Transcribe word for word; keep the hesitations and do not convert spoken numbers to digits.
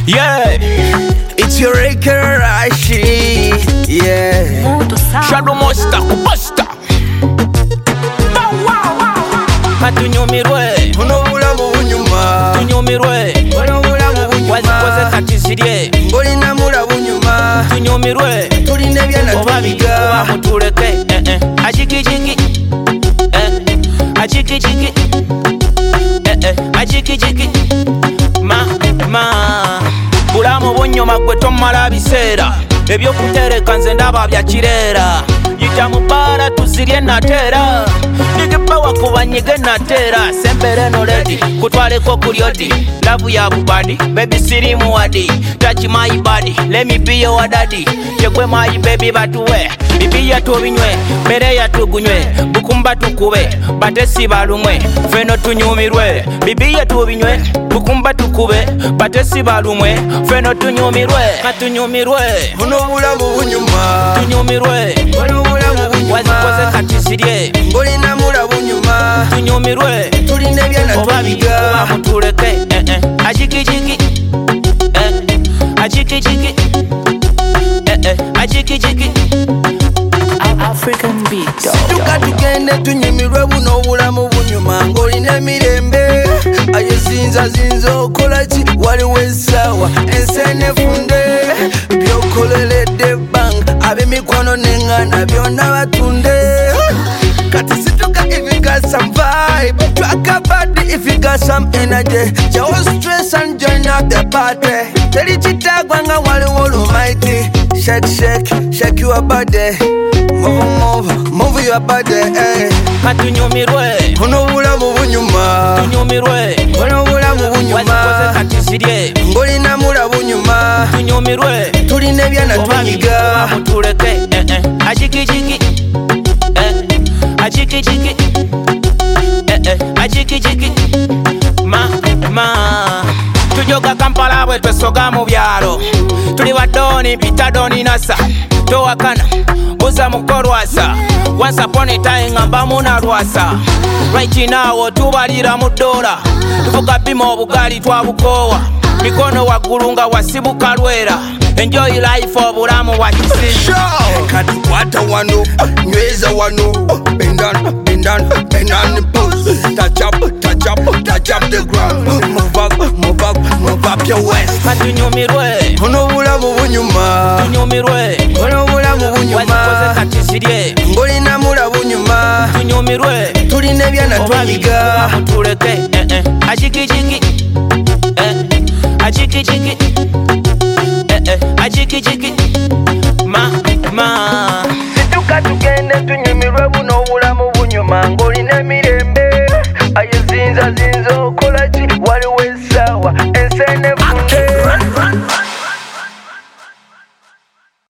Yeah, It's your Raker Rashi. Yeah. Shadow Monster Kubusta. Katunyumirwe Unobulamu bunyuma. Tunyumirwe Unobulamu bunyuma. Wazikoze kati zirye Ngolina mula bunyuma. Tunyumirwe Tulina byana tubiga. Mutuleke eh eh Ajigijigi eh Ajigijigi eh eh Ajigijigi Ma ma Bulamu bunyuma gwe tomala biseera ebyokutereka nze ndaba bya kireera yita mu bbala tuzirye natera nigibba wakubanyige natera sempere no ready kutwaleko kulyoti lavu ya bubadi baby sirimu wadi touch my body let me be your daddy yegwe my baby batuwe bibiya tubinywe mere ya tugunywe bukumba tukube batesi balumwe feno tunyumirwe bibiya tubinywe bukumba tukube batesi balumwe feno tunyumirwe katunyumirwe Unobulamu bunyuma. tunyumirwe Unobulamu bunyuma. wazikoze kati zirye Ngolina mula bunyuma. tunyumirwe Tulina byana tubiga. mutuleke eh eh ajigijigi eh ajigijigi eh eh ajigijigi African beat. Tuka tugende tunyumirwe buno obulamu bunyuma ng'olina emirembe ayezinza zinza okola ki waliwo essaawa ensi funde byokoleredde ebbanga ab'emikono n'eŋŋaana byonna batunde kati situka if you got some vibe track a body if you got some energy jawo stress and join up the party teri kitagwa nga waliwo lumaiti shake shake shake your body move move move your body eh katunyumirwe unobulamu bunyuma tunyumirwe unobulamu bunyuma wazikoze kati zirye ngolina mula bunyuma tunyumirwe tulina byana tubiga mutuleke eh eh ajigijigi eh ajigijigi eh eh ajigijigi ma ma tujoga Kampala bwe twesoga mu byalo tuli badoni bitadoni nasa towakana buza mukorwasa once upon a time ngamba muna rwasa right now tubalira mu dola tuvuga bima obugali twabukowa mikono wagulunga wasibuka lwera enjoy life obulamu wakisi kati kwata wano nyweza wano bendan bendan bendan pose touch up touch up touch up the ground move up move up move up your waist katunyumirwe unobulamu bunyuma tunyumirwe unobulamu bunyuma wazikoze kati zirye ngolina mula bunyuma tunyumirwe tulina byana tubiga mutuleke eh eh ajigijigi eh ajigijigi eh eh ajigijigi ma ma situka tugende tunyumirwe buno obulamu bunyuma ngolina emirembe ayezinza zinza